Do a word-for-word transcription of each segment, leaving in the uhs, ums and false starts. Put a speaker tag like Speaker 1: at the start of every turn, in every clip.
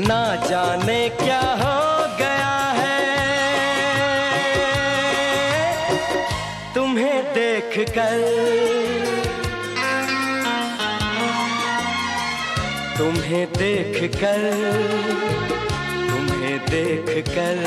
Speaker 1: ना जाने क्या हो गया है तुम्हें देख कर, तुम्हें देख कर, तुम्हें देख कर।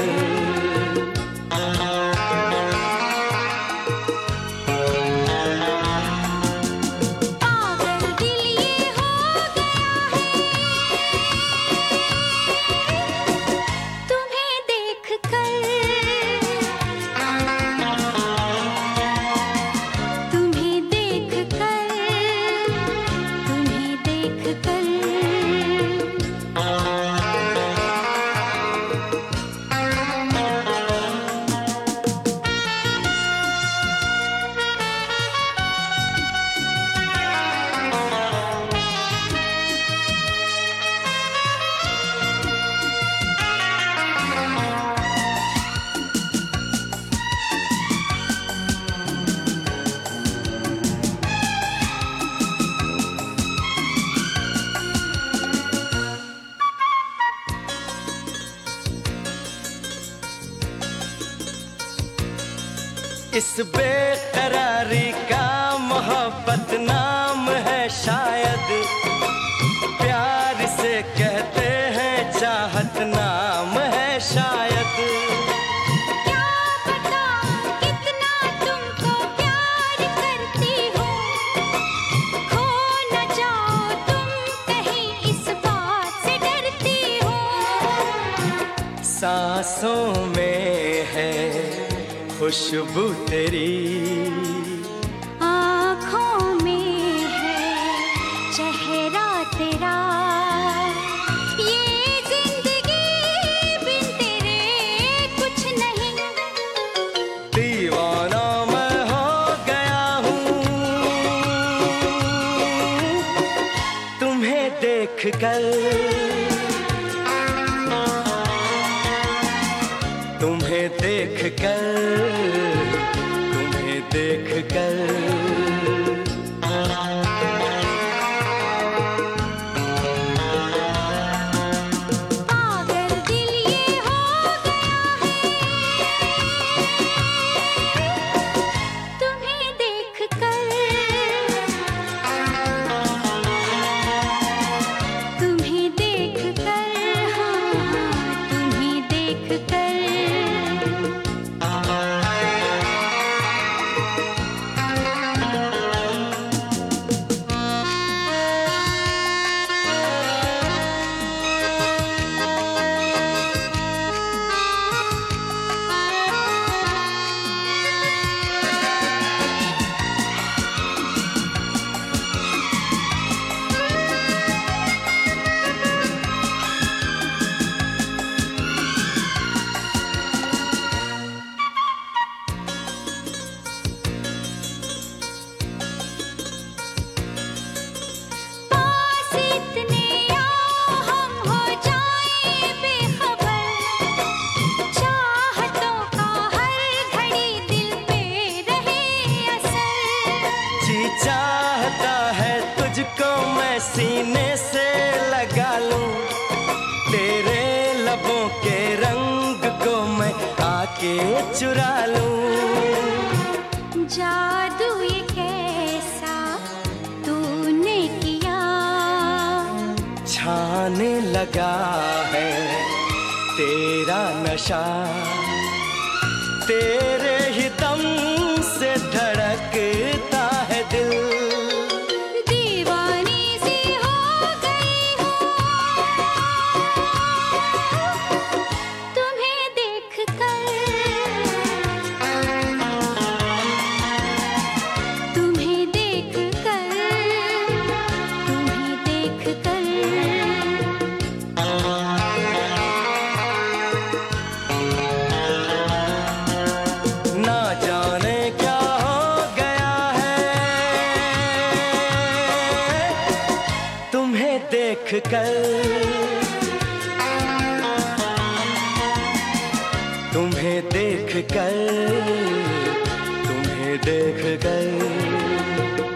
Speaker 1: इस बेकरारी का मोहब्बत नाम है शायद, प्यार से कहते हैं चाहत नाम है शायद।
Speaker 2: क्या पता कितना तुमको प्यार करती हूँ, खो न जाओ तुम कहीं इस बात से डरती हूँ।
Speaker 1: सांसों में है खुशबू तेरी,
Speaker 2: आँखों में है चेहरा तेरा, ये जिंदगी बिन तेरे कुछ नहीं।
Speaker 1: दीवाना मैं हो गया हूँ तुम्हें देख कर, तुम्हें देख कर, तुम्हें देख कर।
Speaker 2: पागल दिल ये हो गया है तुम्हें देख कर, तुम्हें देख कर, हाँ तुम्हें देख कर।
Speaker 1: चाहता है तुझको मैं सीने से लगा लूं, तेरे लबों के रंग को मैं आके चुरा लूं।
Speaker 2: जादू ये कैसा तूने किया,
Speaker 1: छाने लगा है तेरा नशा, तेरे ही दम से धड़कता है दिल।
Speaker 2: दीवानी सी हो गई हूँ तुम्हें देख कर, तुम्हें देख कर, तुम्हें देख कर।
Speaker 1: ना जाने क्या हो गया है तुम्हें देख कर, तुम्हें देख कर, तुम्हें देख कर।